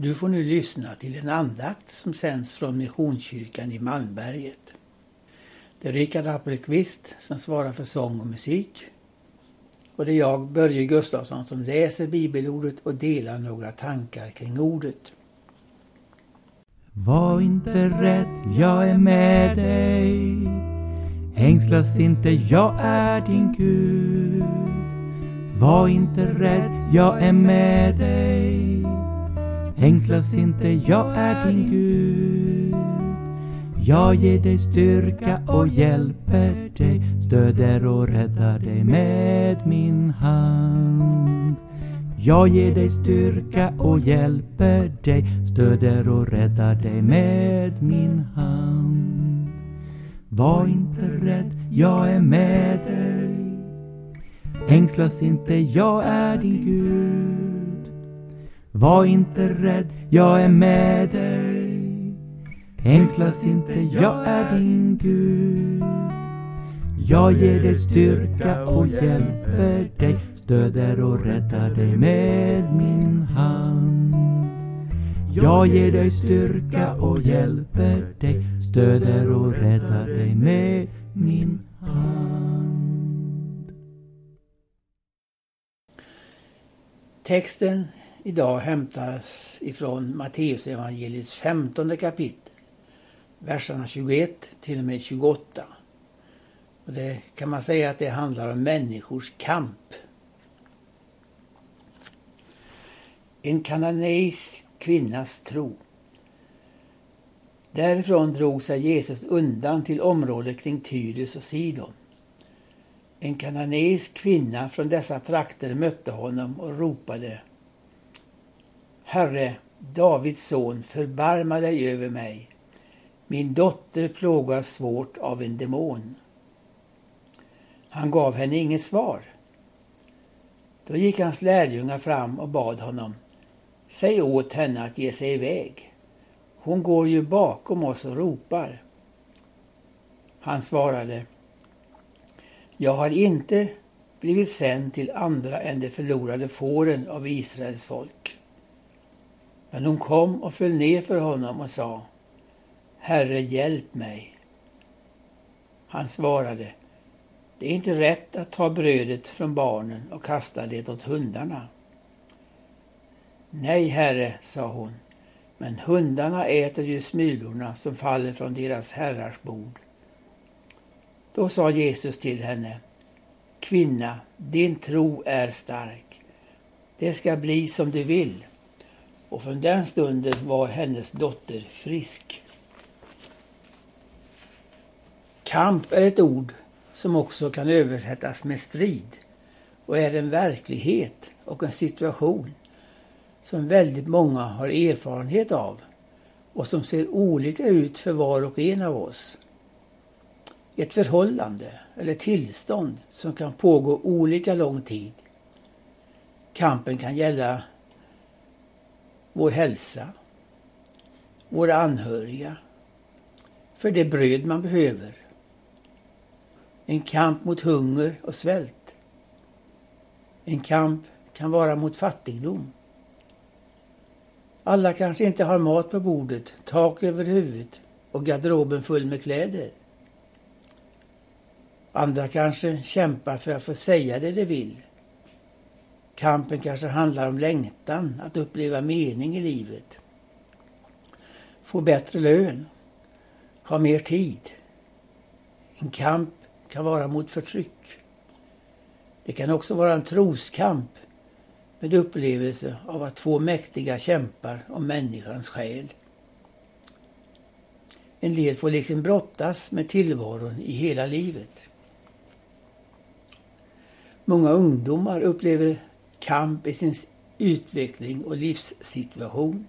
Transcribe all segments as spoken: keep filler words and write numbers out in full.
Du får nu lyssna till en andakt som sänds från Missionskyrkan i Malmberget. Det är Rickard Appelqvist som svarar för sång och musik. Och det är jag, Börje Gustafsson, som läser bibelordet och delar några tankar kring ordet. Var inte rädd, jag är med dig. Ängslas inte, jag är din Gud. Var inte rädd, jag är med dig. Ängslas inte, jag är din Gud. Jag ger dig styrka och hjälper dig, stöder och räddar dig med min hand. Jag ger dig styrka och hjälper dig, stöder och räddar dig med min hand. Var inte rädd, jag är med dig. Ängslas inte, jag är din Gud. Var inte rädd, jag är med dig. Ängslas inte, jag är din Gud. Jag ger dig styrka och hjälper dig, stöder och räddar dig med min hand. Jag ger dig styrka och hjälper dig, stöder och räddar dig med min hand. Texten idag hämtas ifrån Matteus evangeliets femtonde kapitel, verserna tjugoett till och med tjugoåtta. Och det kan man säga att det handlar om människors kamp. En kananeisk kvinnas tro. Därifrån drog sig Jesus undan till området kring Tyrus och Sidon. En kananeisk kvinna från dessa trakter mötte honom och ropade: Herre, Davids son, förbarma dig över mig. Min dotter plågas svårt av en demon. Han gav henne inget svar. Då gick hans lärjungar fram och bad honom: Säg åt henne att ge sig iväg. Hon går ju bakom oss och ropar. Han svarade: Jag har inte blivit sänd till andra än de förlorade fåren av Israels folk. Men hon kom och föll ner för honom och sa: Herre, hjälp mig. Han svarade: Det är inte rätt att ta brödet från barnen och kasta det åt hundarna. Nej, herre, sa hon, men hundarna äter ju smulorna som faller från deras herrars bord. Då sa Jesus till henne: Kvinna, din tro är stark. Det ska bli som du vill. Och från den stunden var hennes dotter frisk. Kamp är ett ord som också kan översättas med strid och är en verklighet och en situation som väldigt många har erfarenhet av och som ser olika ut för var och en av oss. Ett förhållande eller tillstånd som kan pågå olika lång tid. Kampen kan gälla vår hälsa, våra anhöriga, för det bröd man behöver. En kamp mot hunger och svält. En kamp kan vara mot fattigdom. Alla kanske inte har mat på bordet, tak över huvudet och garderoben full med kläder. Andra kanske kämpar för att få säga det de vill. Kampen kanske handlar om längtan att uppleva mening i livet. Få bättre lön. Ha mer tid. En kamp kan vara mot förtryck. Det kan också vara en troskamp med upplevelse av att två mäktiga kämpar om människans själ. En del får liksom brottas med tillvaron i hela livet. Många ungdomar upplever kamp i sin utveckling och livssituation.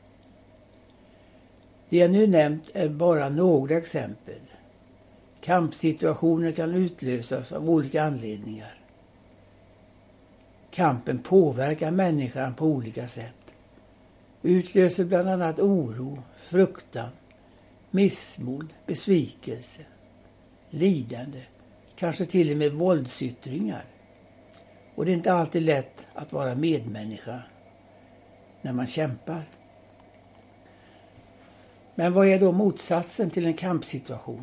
Det jag nu nämnt är bara några exempel. Kampsituationer kan utlösas av olika anledningar. Kampen påverkar människan på olika sätt. Utlöser bland annat oro, fruktan, missmod, besvikelse, lidande, kanske till och med våldsyttringar. Och det är inte alltid lätt att vara medmänniska när man kämpar. Men vad är då motsatsen till en kampsituation?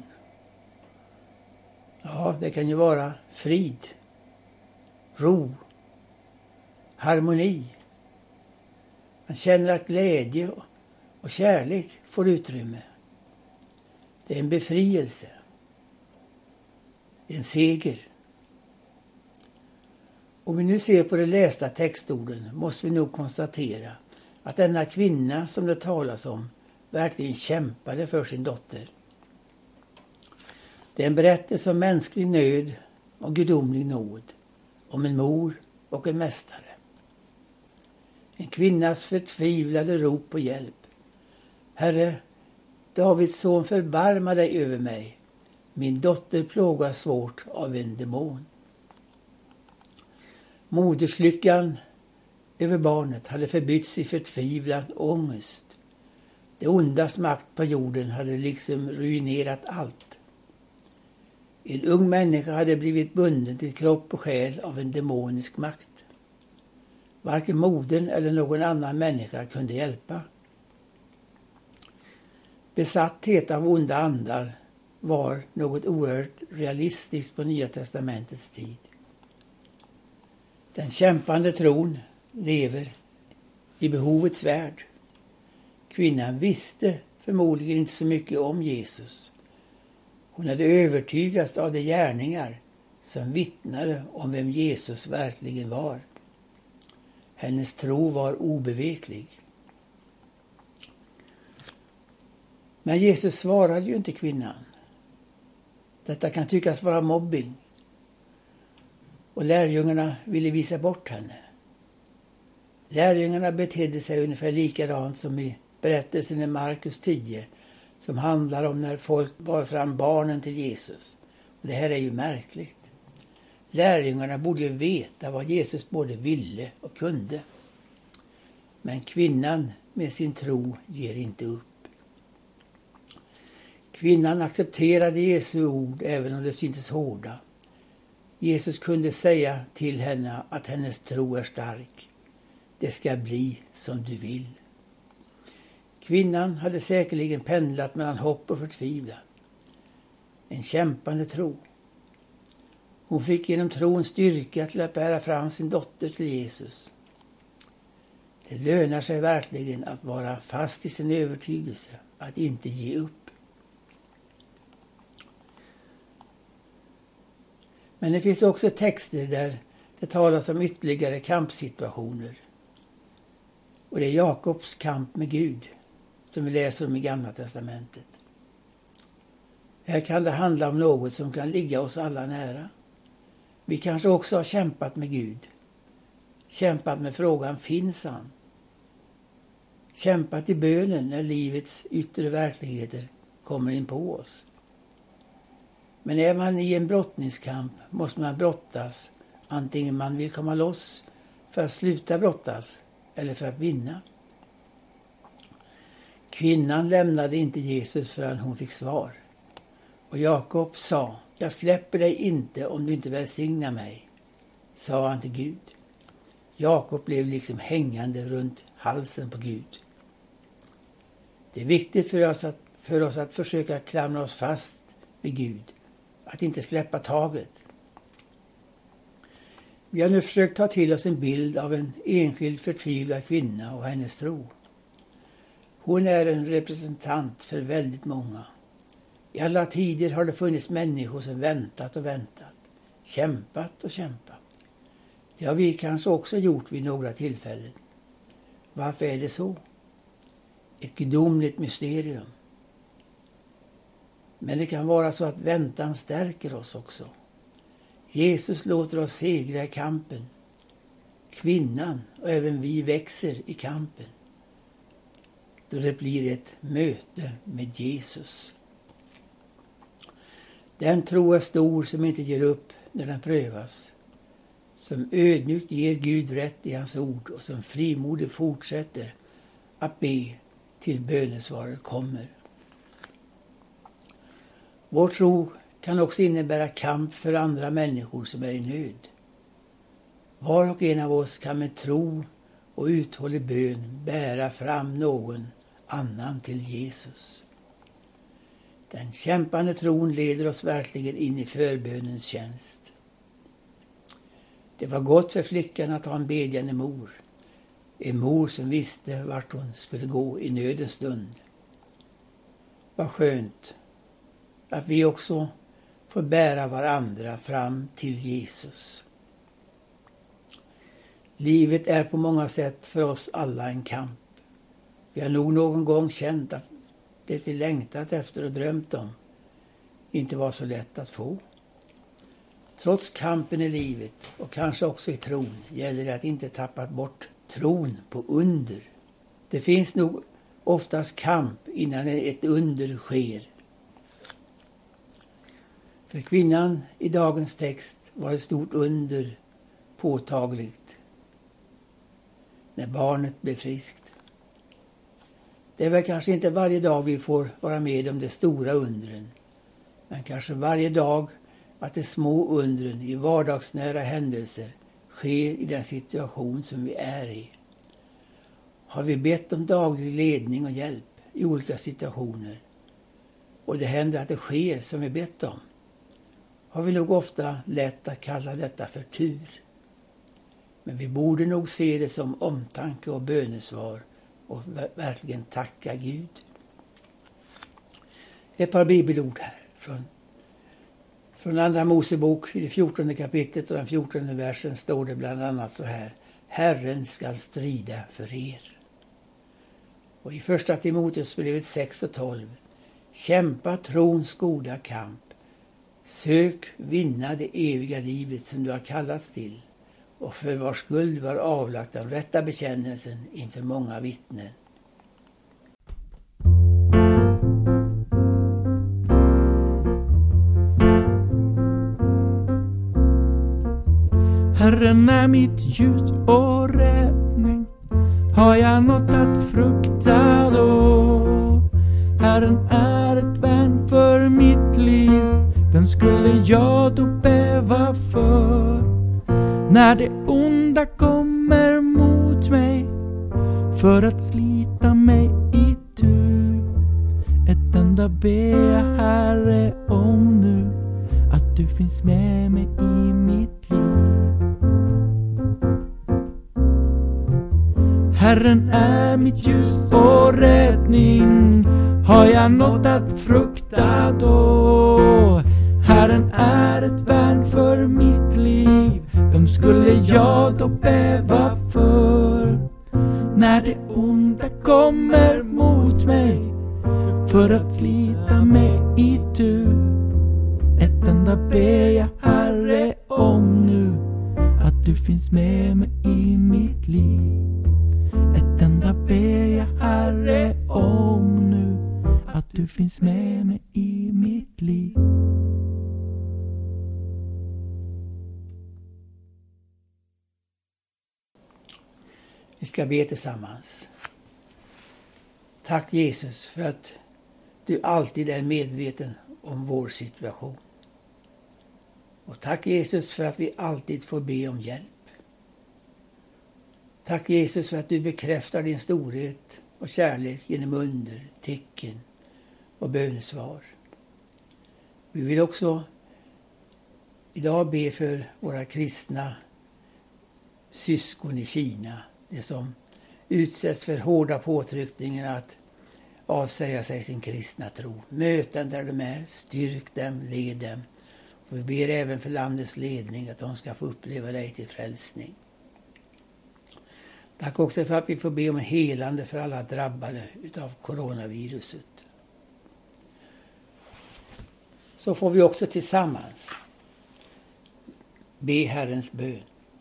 Ja, det kan ju vara frid, ro, harmoni. Man känner att glädje och kärlek får utrymme. Det är en befrielse, en seger. Om vi nu ser på de lästa textorden måste vi nog konstatera att denna kvinna som det talas om verkligen kämpade för sin dotter. Det är en berättelse om mänsklig nöd och gudomlig nåd, om en mor och en mästare. En kvinnas förtvivlade rop på hjälp. Herre, Davids son, förbarma dig över mig. Min dotter plågas svårt av en demon. Moderslyckan över barnet hade förbytts i förtvivlan och ångest. Det ondas makt på jorden hade liksom ruinerat allt. En ung människa hade blivit bunden till kropp och själ av en demonisk makt. Varken modern eller någon annan människa kunde hjälpa. Besatthet av onda andar var något oerhört realistiskt på Nya testamentets tid. Den kämpande tron lever i behovets värld. Kvinnan visste förmodligen inte så mycket om Jesus. Hon hade övertygats av de gärningar som vittnade om vem Jesus verkligen var. Hennes tro var obeveklig. Men Jesus svarade ju inte kvinnan. Detta kan tyckas vara mobbing. Och lärjungarna ville visa bort henne. Lärjungarna betedde sig ungefär likadant som i berättelsen i Markus tio, som handlar om när folk bar fram barnen till Jesus. Och det här är ju märkligt. Lärjungarna borde ju veta vad Jesus både ville och kunde. Men kvinnan med sin tro ger inte upp. Kvinnan accepterade Jesu ord även om det syntes hårda. Jesus kunde säga till henne att hennes tro är stark. Det ska bli som du vill. Kvinnan hade säkerligen pendlat mellan hopp och förtvivlan. En kämpande tro. Hon fick genom tron styrka till att bära fram sin dotter till Jesus. Det lönar sig verkligen att vara fast i sin övertygelse, att inte ge upp. Men det finns också texter där det talas om ytterligare kampsituationer. Och det är Jakobs kamp med Gud som vi läser om i Gamla testamentet. Här kan det handla om något som kan ligga oss alla nära. Vi kanske också har kämpat med Gud. Kämpat med frågan, finns han? Kämpat i bönen när livets yttre verkligheter kommer in på oss. Men är man i en brottningskamp måste man brottas, antingen man vill komma loss för att sluta brottas eller för att vinna. Kvinnan lämnade inte Jesus förrän hon fick svar. Och Jakob sa, jag släpper dig inte om du inte välsignar mig, sa han till Gud. Jakob blev liksom hängande runt halsen på Gud. Det är viktigt för oss att, för oss att försöka klamra oss fast vid Gud, att inte släppa taget. Vi har nu försökt ta till oss en bild av en enskild förtvivlad kvinna och hennes tro. Hon är en representant för väldigt många. I alla tider har det funnits människor som väntat och väntat, kämpat och kämpat. Det har vi kanske också gjort vid några tillfällen. Varför är det så? Ett gudomligt mysterium. Men det kan vara så att väntan stärker oss också. Jesus låter oss segra i kampen. Kvinnan och även vi växer i kampen. Då det blir ett möte med Jesus. Den tro är stor som inte ger upp när den prövas. Som ödmjukt ger Gud rätt i hans ord och som frimodigt fortsätter att be till bönesvaret kommer. Vår tro kan också innebära kamp för andra människor som är i nöd. Var och en av oss kan med tro och uthållig bön bära fram någon annan till Jesus. Den kämpande tron leder oss verkligen in i förbönens tjänst. Det var gott för flickan att ha en bedjande mor. En mor som visste vart hon skulle gå i nödens stund. Vad skönt att vi också får bära varandra fram till Jesus. Livet är på många sätt för oss alla en kamp. Vi har nog någon gång känt att det vi längtat efter och drömt om inte var så lätt att få. Trots kampen i livet och kanske också i tron gäller det att inte tappa bort tron på under. Det finns nog oftast kamp innan ett under sker. För kvinnan i dagens text var ett stort under påtagligt när barnet blev friskt. Det är väl kanske inte varje dag vi får vara med om de stora undren, men kanske varje dag att de små undren i vardagsnära händelser sker i den situation som vi är i. Har vi bett om daglig ledning och hjälp i olika situationer och det händer att det sker som vi bett om, har vi nog ofta lätt att kalla detta för tur. Men vi borde nog se det som omtanke och bönesvar och verkligen tacka Gud. Ett par bibelord här från, från andra Mosebok i det fjortonde kapitlet och den fjortonde versen står det bland annat så här: Herren skall strida för er. Och i första Timoteusbrevet sex och tolv: Kämpa trons goda kamp. Sök vinna det eviga livet som du har kallats till och för vars skull var avlagt den rätta bekännelsen inför många vittnen. Herren är mitt ljus och räddning. Har jag något att frukta då? Herren är ett värn för mitt liv. Vem skulle jag då bäva för? När det onda kommer mot mig för att slita mig itu, ett enda ber jag Herre om nu, att du finns med mig i mitt liv. Herren är mitt ljus och räddning. Har jag något att frukta då? Herren är ett värn för mitt liv. Vem skulle jag då bäva för? När det onda kommer mot mig för att slita mig itu, ett enda ber jag Herre om nu, att du finns med mig i mitt liv. Ett enda ber jag Herre om nu, att du finns med mig i mitt liv. Vi ska be tillsammans. Tack Jesus för att du alltid är medveten om vår situation. Och tack Jesus för att vi alltid får be om hjälp. Tack Jesus för att du bekräftar din storhet och kärlek genom under, tecken och bönesvar. Vi vill också idag be för våra kristna syskon i Kina, det som utsätts för hårda påtryckningar att avsäga sig sin kristna tro. Möt dem där de är, styrk dem, led dem. Och vi ber även för landets ledning att de ska få uppleva dig till frälsning. Tack också för att vi får be om helande för alla drabbade utav coronaviruset. Så får vi också tillsammans be Herrens bön.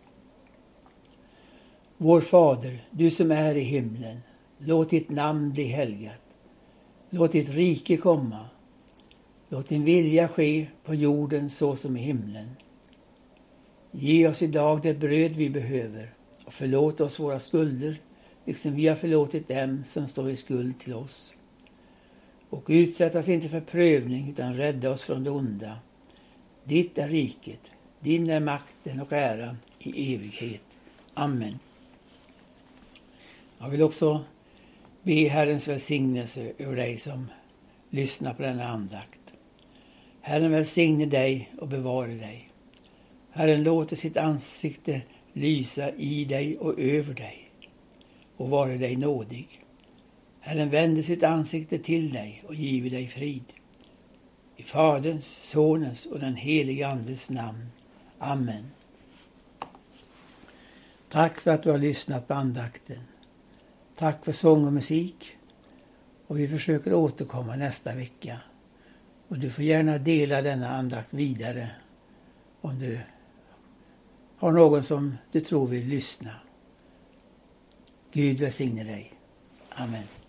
Vår Fader, du som är i himlen, låt ditt namn bli helgat. Låt ditt rike komma. Låt din vilja ske på jorden så som i himlen. Ge oss idag det bröd vi behöver och förlåt oss våra skulder, liksom vi har förlåtit dem som står i skuld till oss. Och utsätt oss inte för prövning, utan rädda oss från det onda. Ditt är riket, din är makten och äran i evighet. Amen. Jag vill också be Herrens välsignelse över dig som lyssna på denna andakt. Herren välsigne dig och bevara dig. Herren låter sitt ansikte lysa i dig och över dig och vara dig nådig. Herren vänder sitt ansikte till dig och giver dig frid. I Faderns, Sonens och den helige Andes namn. Amen. Tack för att du har lyssnat på andakten. Tack för sång och musik. Och vi försöker återkomma nästa vecka. Och du får gärna dela denna andakt vidare om du har någon som du tror vill lyssna. Gud välsigne dig. Amen.